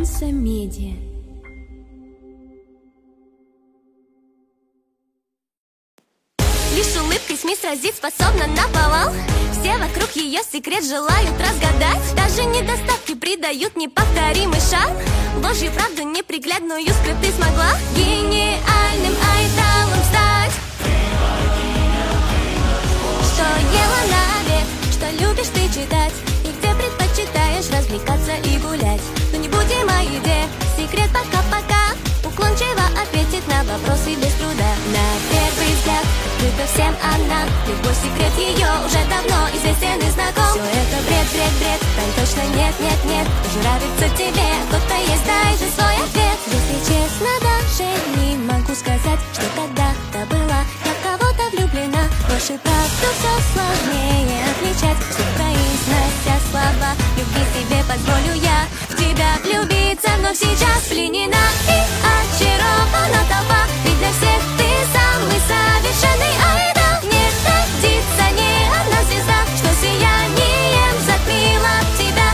Альянса Медиа. Лишь улыбкой СМИ сразить способна наповал. Все вокруг ее секрет желают разгадать. Даже недостатки придают неповторимый шаг. Ложью правду неприглядную скрыть ты смогла. Гениальным айдолом стать. Что ела на обед, что любишь ты читать, и где предпочитаешь развлекаться и гулять. Но не будем о еде, секрет пока-пока. Уклончиво ответит на вопросы без труда. На первый взгляд, это всем она. Любой секрет ее уже давно известен и знаком. Все это бред, бред, бред, там точно нет, нет, нет. Тоже нравится тебе, кто-то есть, дай же свой ответ. Если честно, даже не могу сказать, что когда-то была я в кого-то влюблена. Ложь и правду все сложнее отличать. Все произнося слова любви себе позволю я в тебя влюбиться, но сейчас пленена и очарована толпа. Ведь для всех ты самый совершенный айдол. Не родится ни одна звезда, что сиянием затмила тебя.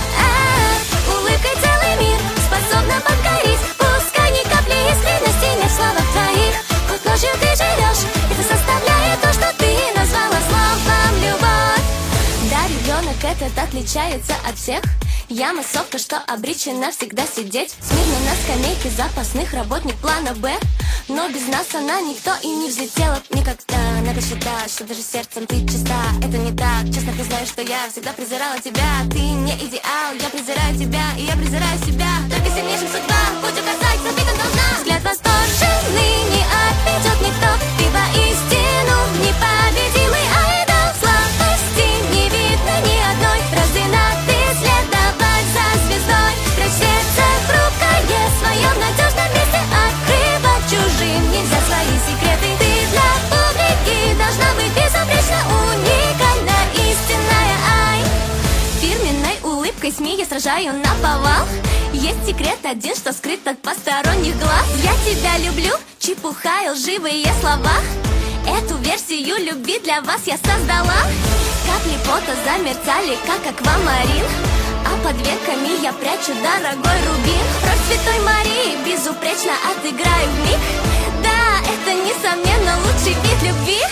Улыбкой целый мир способна покорить. Пускай ни капли искренности нет в словах твоих. Хоть ложью ты живешь, это составляет то, что ты назвала словом любовь. Да, ребенок этот отличается от всех. Я массовка, что обречена всегда сидеть смирно на скамейке запасных, работник плана Б. Но без нас она никто и не взлетела никогда. Надо считать, что даже сердцем ты чиста. Это не так, честно признаю, что я всегда презирала тебя. Ты не идеал, я презираю тебя, и я презираю себя. Только сильнейшим судьба, путь указать, забитым должна. Взгляд восторженный не отведет никто. Ты воистину непобедимый айдол. Слабости не видно ни одной. Рождена ты следовать за звездой. Прячь сердце хрупкое в своем надежном месте. Открывать чужим нельзя свои секреты. Ты для публики должна быть безупречно уникальна, истинная ай. Фирменной улыбкой СМИ я сражаю наповал. Есть секрет один, что скрыт от посторонних глаз. Я тебя люблю, чепуха и лживые слова. Эту версию любви для вас я создала. Капли пота замерцали, как аквамарин, а под веками я прячу дорогой рубин. Кровь Святой Марии безупречно отыграю вмиг. Да, это несомненно лучший вид любви.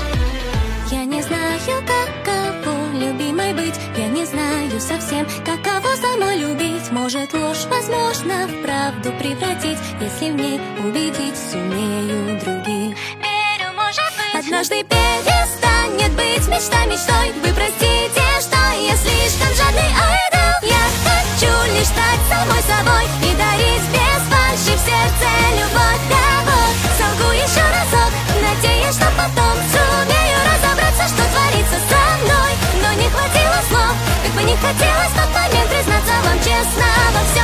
Я не знаю, каково любимой быть. Я не знаю совсем, каково самой любить. Может, ложь возможно в правду превратить, если в ней убедить сумею других. Верю, может быть, однажды перестанет быть мечта мечтой. Вы простите, что я слишком жадный айдол. Я хочу лишь стать самой собой и дарить без фальши в сердце любовь. Да вот, солгу еще разок, надеясь, что потом сумею разобраться, что творится со мной. Но не хватило слов, как бы не хотелось в тот момент признаться вам честно во всем.